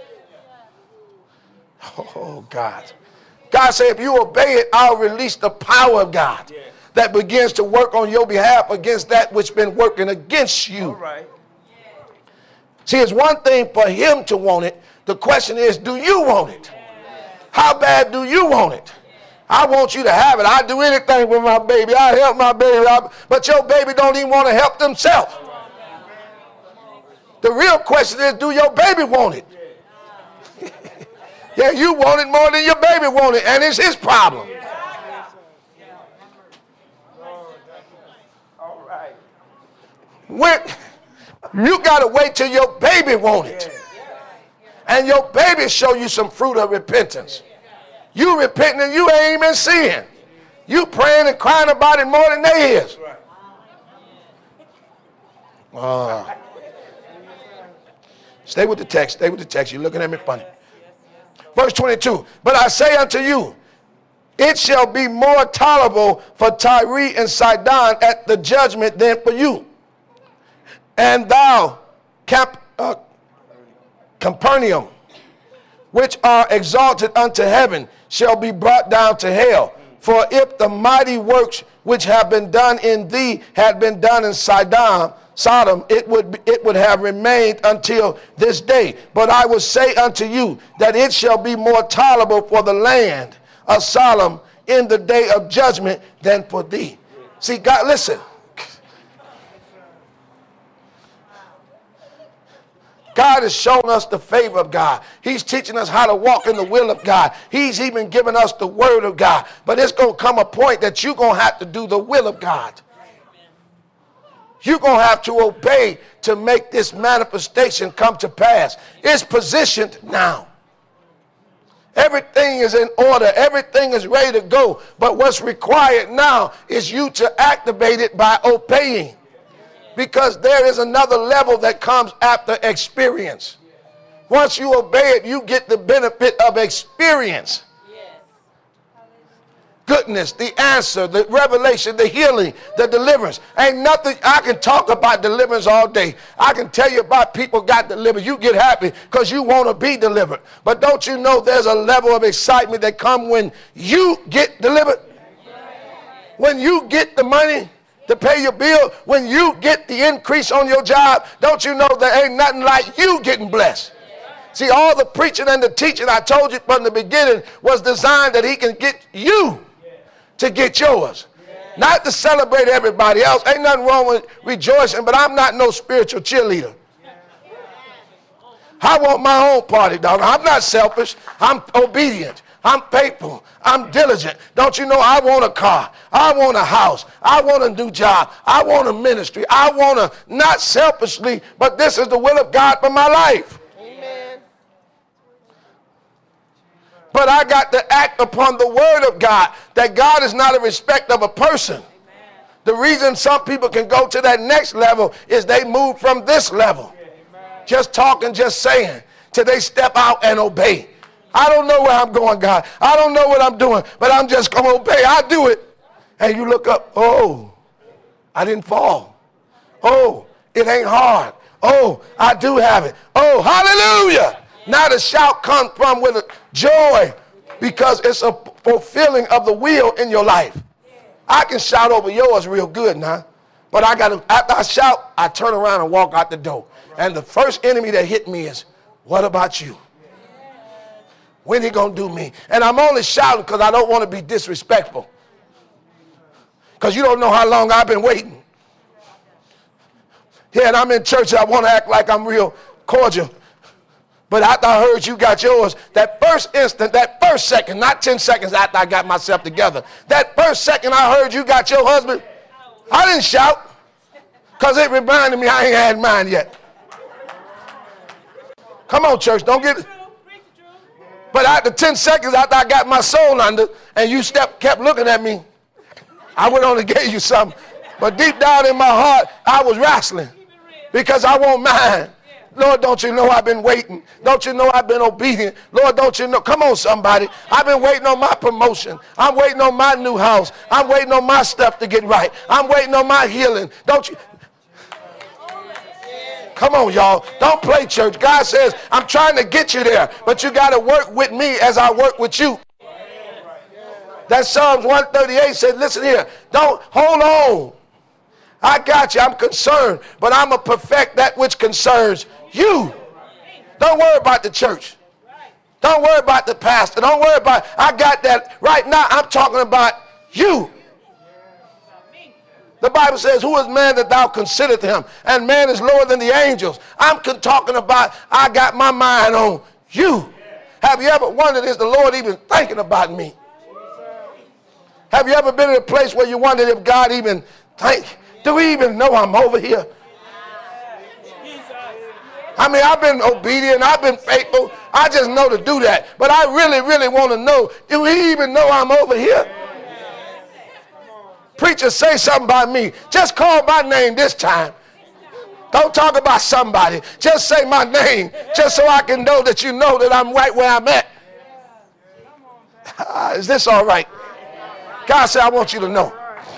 Oh, God. God said, if you obey it, I'll release the power of God that begins to work on your behalf against that which been working against you. All right. See, it's one thing for him to want it. The question is, do you want it? How bad do you want it? I want you to have it. I do anything with my baby. I help my baby. But your baby don't even want to help themselves. The real question is, do your baby want it? Yeah, you want it more than your baby want it, and it's his problem. All right. When you got to wait till your baby want it. And your baby show you some fruit of repentance. You repenting and you ain't even seeing. You praying and crying about it more than they is. Stay with the text. Stay with the text. You're looking at me funny. Verse 22. But I say unto you, it shall be more tolerable for Tyre and Sidon at the judgment than for you. And thou, Capernaum, which are exalted unto heaven, shall be brought down to hell. For if the mighty works which have been done in thee had been done in Sodom, it would have remained until this day. But I will say unto you that it shall be more tolerable for the land of Sodom in the day of judgment than for thee. See, God, listen. God has shown us the favor of God. He's teaching us how to walk in the will of God. He's even given us the word of God. But it's going to come a point that you're going to have to do the will of God. You're going to have to obey to make this manifestation come to pass. It's positioned now. Everything is in order. Everything is ready to go. But what's required now is you to activate it by obeying. Because there is another level that comes after experience. Once you obey it, you get the benefit of experience. Goodness, the answer, the revelation, the healing, the deliverance. Ain't nothing. I can talk about deliverance all day. I can tell you about people got delivered. You get happy because you want to be delivered. But don't you know there's a level of excitement that comes when you get delivered? When you get the money to pay your bill, when you get the increase on your job, don't you know there ain't nothing like you getting blessed? See, all the preaching and the teaching I told you from the beginning was designed that he can get you to get yours. Not to celebrate everybody else. Ain't nothing wrong with rejoicing, but I'm not no spiritual cheerleader. I want my own party, dog. I'm not selfish. I'm obedient. I'm faithful. I'm diligent. Don't you know I want a car? I want a house. I want a new job. I want a ministry. I want to, not selfishly, but this is the will of God for my life. Amen. But I got to act upon the word of God, that God is not a respect of a person. Amen. The reason some people can go to that next level is they move from this level. Amen. Just talking, just saying, till they step out and obey. I don't know where I'm going, God. I don't know what I'm doing, but I'm just going to obey. I do it. And you look up, oh, I didn't fall. Oh, it ain't hard. Oh, I do have it. Oh, hallelujah. Now the shout comes from with a joy because it's a fulfilling of the will in your life. I can shout over yours real good now. But I got to, after I shout, I turn around and walk out the door. And the first enemy that hit me is, what about you? When he going to do me? And I'm only shouting because I don't want to be disrespectful. Because you don't know how long I've been waiting. Yeah, and I'm in church, I want to act like I'm real cordial. But after I heard you got yours, that first instant, that first second, not 10 seconds after I got myself together, that first second I heard you got your husband, I didn't shout because it reminded me I ain't had mine yet. Come on, church, don't get it. But after 10 seconds after I got my soul under and you kept looking at me, I went on and gave you something. But deep down in my heart, I was wrestling because I want mine. Lord, don't you know I've been waiting? Don't you know I've been obedient? Lord, don't you know? Come on, somebody. I've been waiting on my promotion. I'm waiting on my new house. I'm waiting on my stuff to get right. I'm waiting on my healing. Don't you? Come on, y'all. Don't play church. God says, I'm trying to get you there, but you got to work with me as I work with you. That Psalms 138 said, listen here. Don't hold on. I got you. I'm concerned, but I'm going to perfect that which concerns you. Don't worry about the church. Don't worry about the pastor. Don't worry about, I got that. Right now, I'm talking about you. The Bible says, who is man that thou considerest him? And man is lower than the angels. I'm talking about, I got my mind on you. Have you ever wondered, is the Lord even thinking about me? Have you ever been in a place where you wondered if God even do we even know I'm over here? I mean, I've been obedient. I've been faithful. I just know to do that. But I really, really want to know, do he even know I'm over here? Preacher, say something about me. Just call my name this time. Don't talk about somebody. Just say my name, just so I can know that you know that I'm right where I'm at. Is this all right? God said, I want you to know.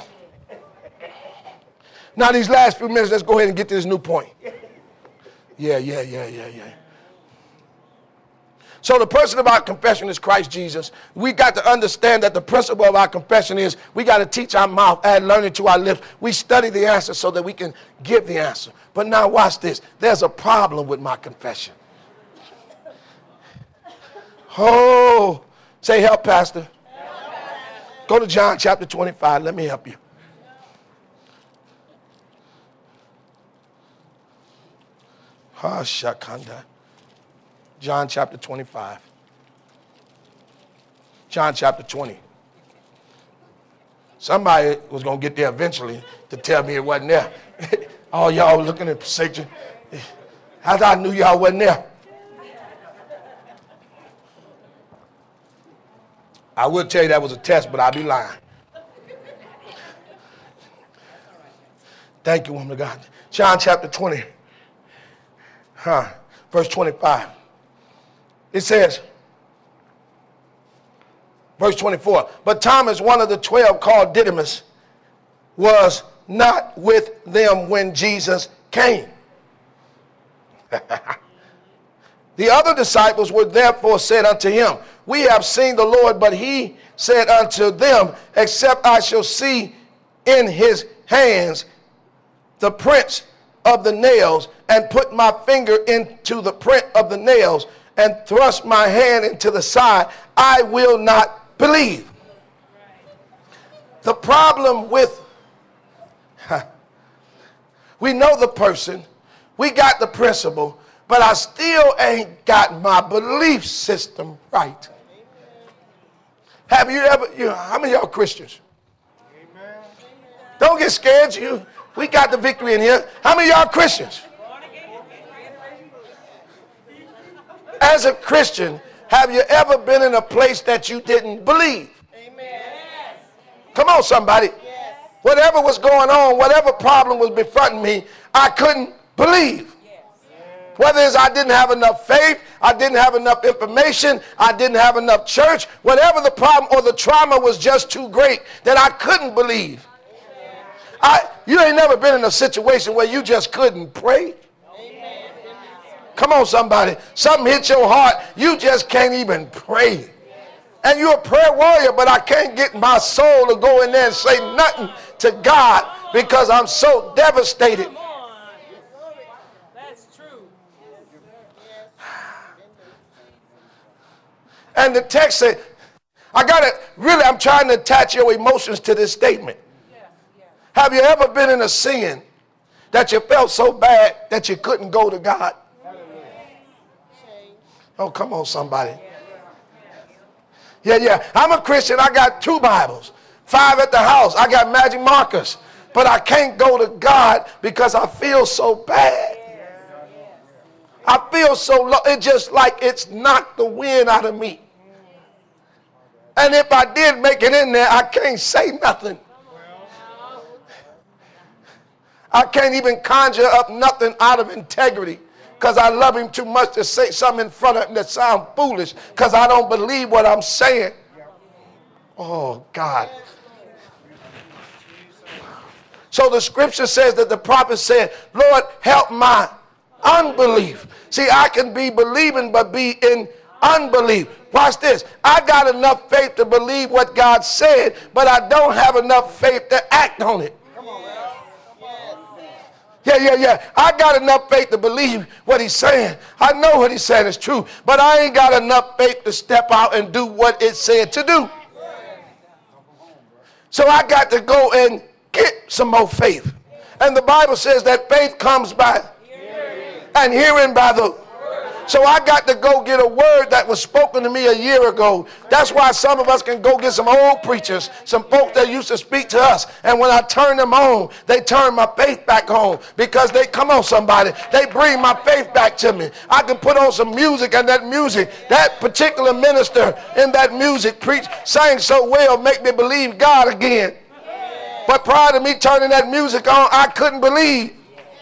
Now, these last few minutes, let's go ahead and get to this new point. Yeah. So the person of our confession is Christ Jesus. We got to understand that the principle of our confession is we got to teach our mouth, add learning to our lips. We study the answer so that we can give the answer. But now watch this. There's a problem with my confession. Oh, say help, Pastor. Go to John chapter 25. Let me help you. Shakanda. John chapter 25. John chapter 20. Somebody was going to get there eventually to tell me it wasn't there. All y'all looking at the section. How I knew y'all wasn't there. I will tell you that was a test, but I'll be lying. Thank you, woman of God. John chapter 20. Verse 25. It says, verse 24, but Thomas, one of the 12 called Didymus, was not with them when Jesus came. The other disciples were therefore said unto him, we have seen the Lord. But he said unto them, except I shall see in his hands the prints of the nails, and put my finger into the print of the nails, and thrust my hand into the side, I will not believe. The problem with, we know the person, we got the principle, but I still ain't got my belief system right. Have you ever, how many of y'all Christians? Amen. Don't get scared. We got the victory in here. How many of y'all Christians? As a Christian, have you ever been in a place that you didn't believe? Amen. Come on, somebody. Yes. Whatever was going on, whatever problem was befronting me, I couldn't believe. Yes. Whether it's I didn't have enough faith, I didn't have enough information, I didn't have enough church, whatever the problem or the trauma was just too great that I couldn't believe. You ain't never been in a situation where you just couldn't pray. Come on, somebody. Something hit your heart. You just can't even pray. And you're a prayer warrior, but I can't get my soul to go in there and say nothing to God because I'm so devastated. That's true. And the text said, I'm trying to attach your emotions to this statement. Have you ever been in a sin that you felt so bad that you couldn't go to God? Oh, come on, somebody. Yeah. I'm a Christian. I got 2 Bibles, 5 at the house. I got magic markers. But I can't go to God because I feel so bad. I feel so low. It's just like it's knocked the wind out of me. And if I did make it in there, I can't say nothing. I can't even conjure up nothing out of integrity because I love him too much to say something in front of him that sounds foolish because I don't believe what I'm saying. Oh, God. So the scripture says that the prophet said, Lord, help my unbelief. See, I can be believing but be in unbelief. Watch this. I got enough faith to believe what God said, but I don't have enough faith to act on it. Yeah. I got enough faith to believe what he's saying. I know what he's saying is true, but I ain't got enough faith to step out and do what it said to do. So I got to go and get some more faith. And the Bible says that faith comes by and hearing by the. So I got to go get a word that was spoken to me a year ago. That's why some of us can go get some old preachers, some folks that used to speak to us. And when I turn them on, they turn my faith back on because they, come on somebody, they bring my faith back to me. I can put on some music and that music, that particular minister in that music sang so well, make me believe God again. But prior to me turning that music on, I couldn't believe.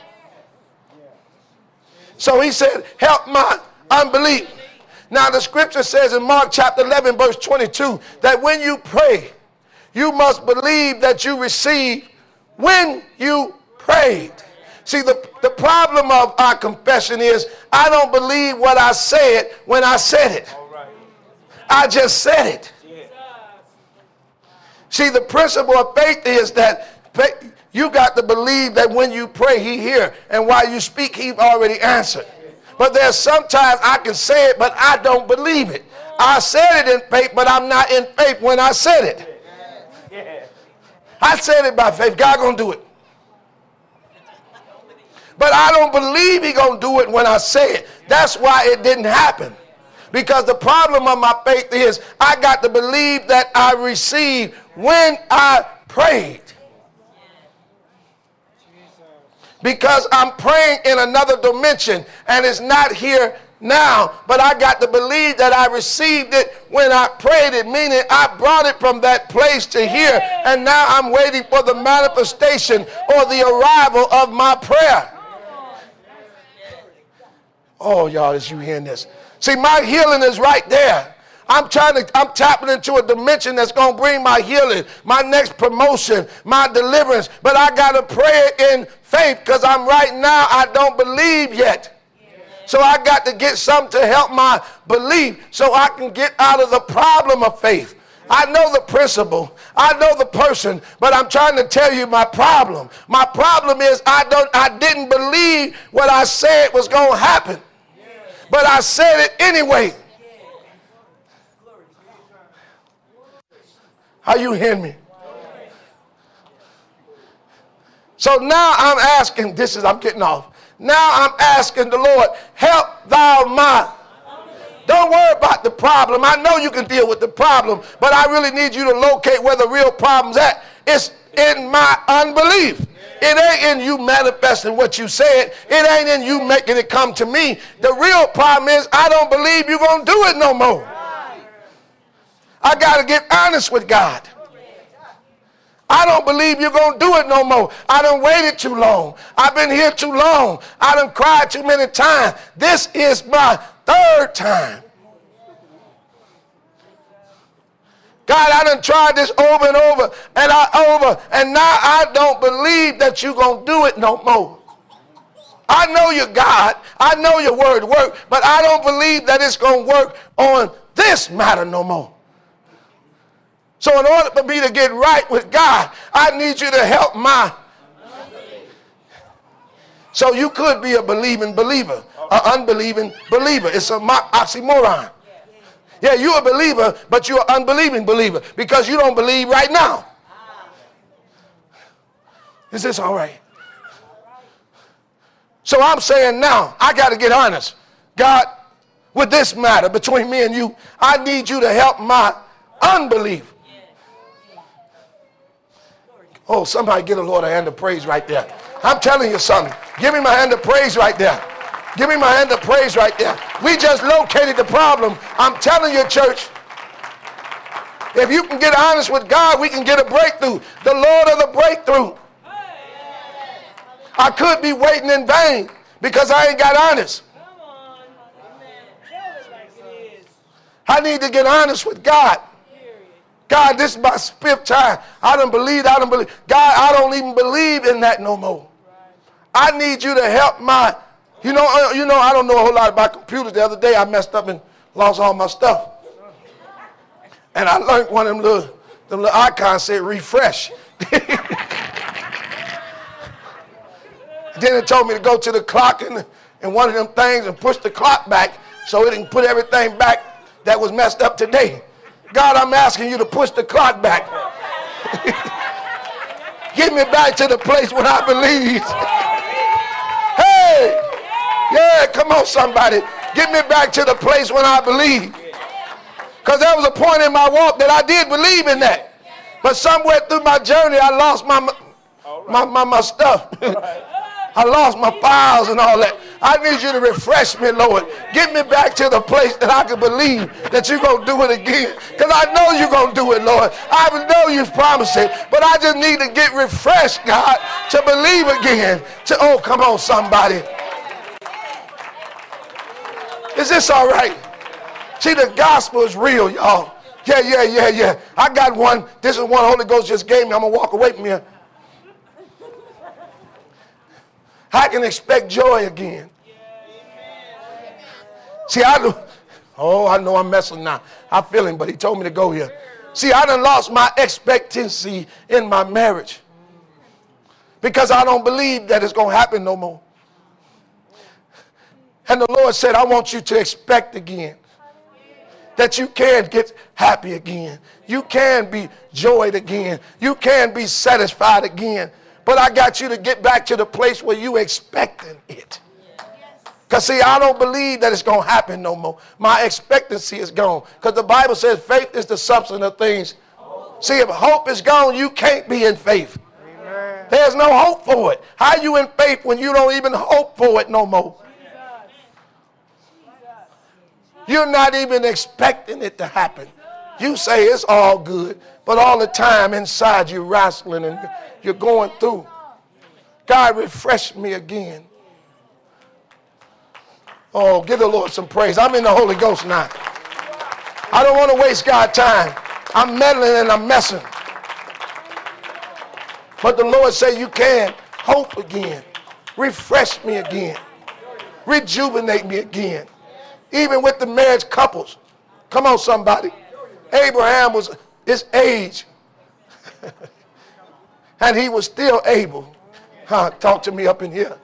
So he said, help my unbelief. Now the scripture says in Mark chapter 11 verse 22 that when you pray, you must believe that you receive when you prayed. See, the problem of our confession is I don't believe what I said when I said it. I just said it. See, the principle of faith is that you got to believe that when you pray, he hears. And while you speak, he's already answered. But there's sometimes I can say it, but I don't believe it. I said it in faith, but I'm not in faith when I said it. I said it by faith. God gonna do it. But I don't believe he's gonna do it when I say it. That's why it didn't happen. Because the problem of my faith is I got to believe that I received when I prayed. Because I'm praying in another dimension and it's not here now, but I got to believe that I received it when I prayed it, meaning I brought it from that place to here, and now I'm waiting for the manifestation or the arrival of my prayer. Oh, y'all, is you hearing this? See, my healing is right there. I'm tapping into a dimension that's going to bring my healing, my next promotion, my deliverance. But I got to pray it in faith because I'm right now, I don't believe yet. So I got to get something to help my belief so I can get out of the problem of faith. I know the principle. I know the person, but I'm trying to tell you my problem. My problem is I didn't believe what I said was going to happen. But I said it anyway. Are you hearing me? So now I'm asking, I'm getting off. Now I'm asking the Lord, help thou my. Don't worry about the problem. I know you can deal with the problem, but I really need you to locate where the real problem's at. It's in my unbelief. It ain't in you manifesting what you said. It ain't in you making it come to me. The real problem is I don't believe you're going to do it no more. I got to get honest with God. I don't believe you're going to do it no more. I done waited too long. I've been here too long. I done cried too many times. This is my 3rd time. God, I done tried this over and over, and now I don't believe that you're going to do it no more. I know you're God. I know your word work, but I don't believe that it's going to work on this matter no more. So in order for me to get right with God, I need you to help my... So you could be a believing believer, an unbelieving believer. It's an oxymoron. Yeah, you're a believer, but you're an unbelieving believer because you don't believe right now. Is this all right? So I'm saying now, I got to get honest. God, with this matter between me and you, I need you to help my unbelief. Oh, somebody give the Lord a hand of praise right there. I'm telling you something. Give me my hand of praise right there. Give me my hand of praise right there. We just located the problem. I'm telling you, church, if you can get honest with God, we can get a breakthrough. The Lord of the breakthrough. I could be waiting in vain because I ain't got honest. I need to get honest with God. God, this is my fifth time. I don't believe. God, I don't even believe in that no more. I need you to help my, you know, I don't know a whole lot about computers. The other day I messed up and lost all my stuff. And I learned one of them little icons said refresh. Then it told me to go to the clock and one of them things and push the clock back so it can put everything back that was messed up today. God, I'm asking you to push the clock back. Get me back to the place when I believe. Hey, yeah, come on somebody. Get me back to the place when I believe. Because there was a point in my walk that I did believe in that. But somewhere through my journey, I lost my stuff. I lost my files and all that. I need you to refresh me, Lord. Get me back to the place that I can believe that you're going to do it again. Because I know you're going to do it, Lord. I know you've promised it. But I just need to get refreshed, God, to believe again. Oh, come on, somebody. Is this all right? See, the gospel is real, y'all. Yeah. I got one. This is one Holy Ghost just gave me. I'm going to walk away from here. I can expect joy again. See, I know I'm messing now. I feel him, but he told me to go here. See, I done lost my expectancy in my marriage because I don't believe that it's going to happen no more. And the Lord said, I want you to expect again that you can get happy again. You can be joyed again. You can be satisfied again. But I got you to get back to the place where you expecting it. Because see, I don't believe that it's going to happen no more. My expectancy is gone. Because the Bible says faith is the substance of things. See, if hope is gone, you can't be in faith. Amen. There's no hope for it. How are you in faith when you don't even hope for it no more? You're not even expecting it to happen. You say it's all good, but all the time inside you're wrestling and you're going through. God, refresh me again. Oh, give the Lord some praise. I'm in the Holy Ghost now. I don't want to waste God's time. I'm meddling and I'm messing. But the Lord said you can hope again. Refresh me again. Rejuvenate me again. Even with the marriage couples. Come on, somebody. Abraham was his age. And he was still able. Talk to me up in here.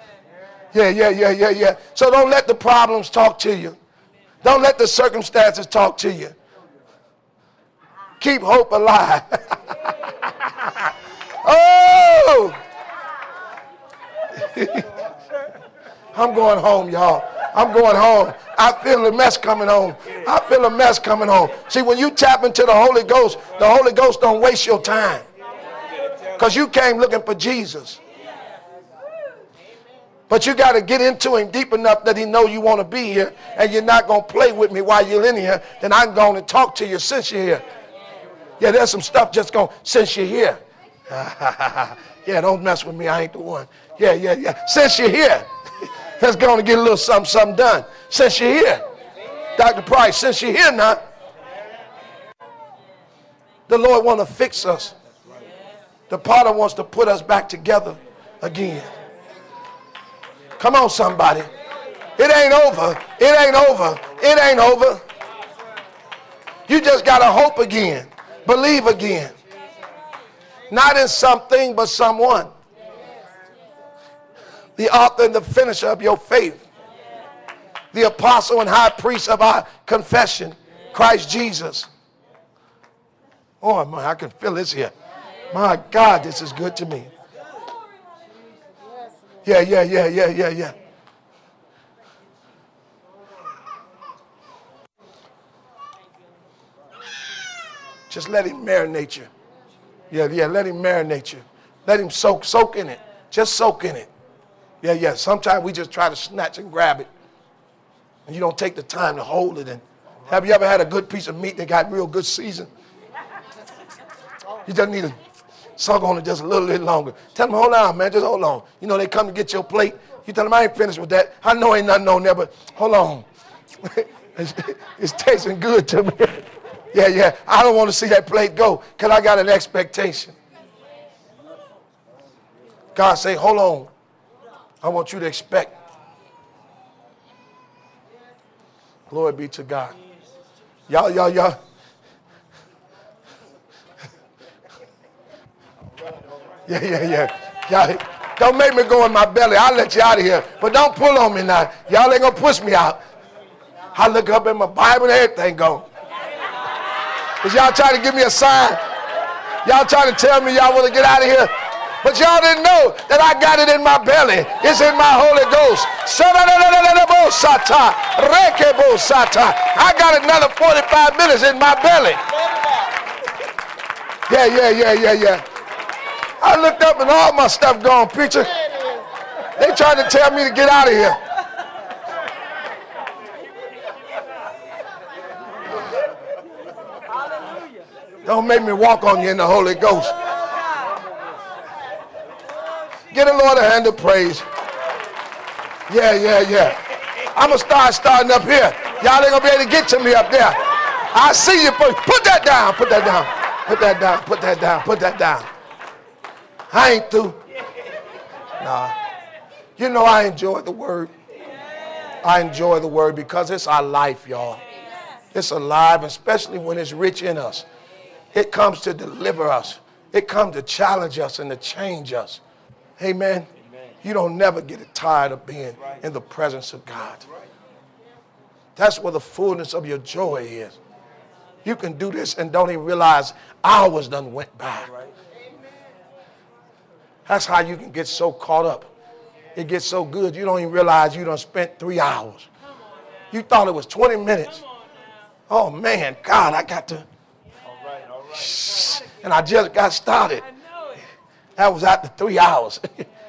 Yeah. So don't let the problems talk to you. Don't let the circumstances talk to you. Keep hope alive. Oh! I'm going home, y'all. I'm going home. I feel the mess coming home. I feel a mess coming home. See, when you tap into the Holy Ghost don't waste your time. Because you came looking for Jesus. But you got to get into him deep enough that he know you want to be here and you're not going to play with me while you're in here. Then I'm going to talk to you since you're here. Yeah, there's some stuff just going, since you're here. Yeah, don't mess with me. I ain't the one. Yeah. Since you're here. Let's go and get a little something done. Since you're here. Dr. Price, since you're here now. The Lord wants to fix us. The potter wants to put us back together again. Come on, somebody. It ain't over. It ain't over. It ain't over. You just got to hope again. Believe again. Not in something, but someone. The author and the finisher of your faith. The apostle and high priest of our confession, Christ Jesus. Oh, man, I can feel this here. My God, this is good to me. Yeah. Just let him marinate you. Yeah, let him marinate you. Let him soak in it. Just soak in it. Yeah. Sometimes we just try to snatch and grab it. And you don't take the time to hold it. And have you ever had a good piece of meat that got real good season? You just need to suck on it just a little bit longer. Tell them, hold on, man, just hold on. You know, they come to get your plate. You tell them, I ain't finished with that. I know ain't nothing on there, but hold on. It's tasting good to me. Yeah. I don't want to see that plate go because I got an expectation. God say, hold on. I want you to expect. Glory be to God. Y'all. Yeah. Y'all, don't make me go in my belly. I'll let you out of here. But don't pull on me now. Y'all ain't going to push me out. I look up in my Bible and everything gone. Because y'all trying to give me a sign. Y'all trying to tell me y'all want to get out of here. But y'all didn't know that I got it in my belly. It's in my Holy Ghost. I got another 45 minutes in my belly. Yeah. I looked up and all my stuff gone, preacher. They trying to tell me to get out of here. Don't make me walk on you in the Holy Ghost. Get the Lord a hand of praise. Yeah. I'm going to starting up here. Y'all ain't going to be able to get to me up there. I see you first. Put that down. I ain't through. Nah. You know I enjoy the word. I enjoy the word because it's our life, y'all. It's alive, especially when it's rich in us. It comes to deliver us. It comes to challenge us and to change us. Amen. You don't never get tired of being in the presence of God. That's where the fullness of your joy is. You can do this and don't even realize hours done went by. That's how you can get so caught up. It gets so good you don't even realize you done spent 3 hours. You thought it was 20 minutes. Oh man, God, I got to. And I just got started. That was after 3 hours.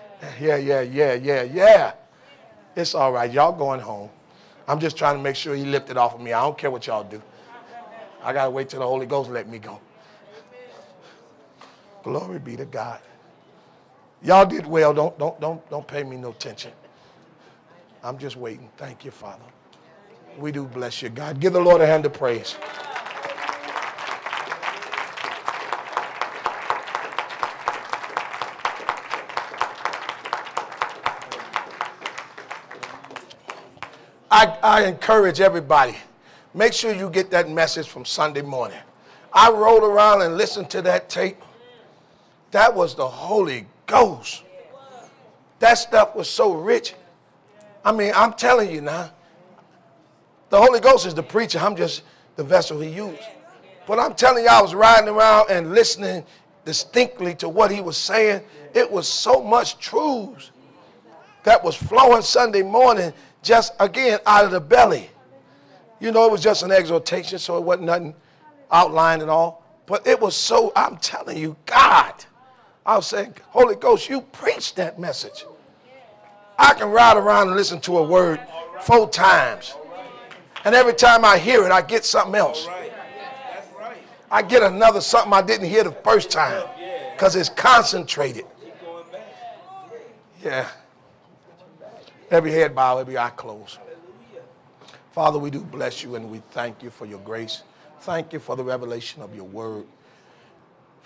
Yeah. It's all right. Y'all going home. I'm just trying to make sure he lifted off of me. I don't care what y'all do. I got to wait till the Holy Ghost let me go. Glory be to God. Y'all did well. Don't pay me no attention. I'm just waiting. Thank you, Father. We do bless you, God. Give the Lord a hand of praise. I encourage everybody, make sure you get that message from Sunday morning. I rode around and listened to that tape. That was the Holy Ghost. That stuff was so rich. I mean, I'm telling you now, the Holy Ghost is the preacher. I'm just the vessel he used. But I'm telling you, I was riding around and listening distinctly to what he was saying. It was so much truth that was flowing Sunday morning, just again out of the belly. You know, it was just an exhortation, so it wasn't nothing outlined at all. But it was so, I'm telling you, God, I was saying, Holy Ghost, you preached that message. I can ride around and listen to a word 4 times. And every time I hear it, I get something else. I get another something I didn't hear the first time because it's concentrated. Yeah. Every head bow, every eye closed. Father, we do bless you and we thank you for your grace. Thank you for the revelation of your word.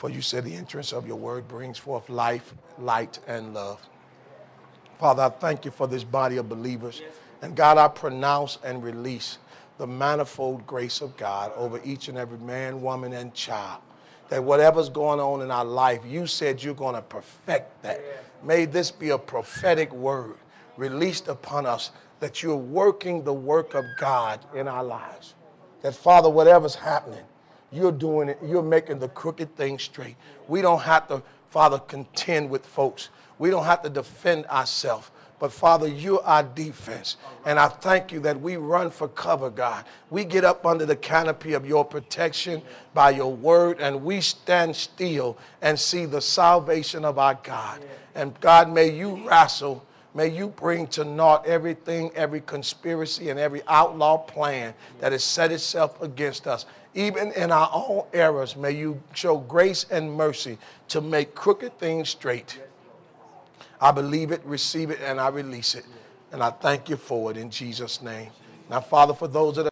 For you said the entrance of your word brings forth life, light, and love. Father, I thank you for this body of believers. And God, I pronounce and release the manifold grace of God over each and every man, woman, and child. That whatever's going on in our life, you said you're going to perfect that. May this be a prophetic word released upon us, that you're working the work of God in our lives. That, Father, whatever's happening, you're doing it. You're making the crooked thing straight. We don't have to, Father, contend with folks. We don't have to defend ourselves. But, Father, you're our defense. And I thank you that we run for cover, God. We get up under the canopy of your protection by your word, and we stand still and see the salvation of our God. And, God, may you wrestle. May you bring to naught everything, every conspiracy, and every outlaw plan that has set itself against us. Even in our own errors, may you show grace and mercy to make crooked things straight. I believe it, receive it, and I release it. And I thank you for it in Jesus' name. Now, Father, for those that are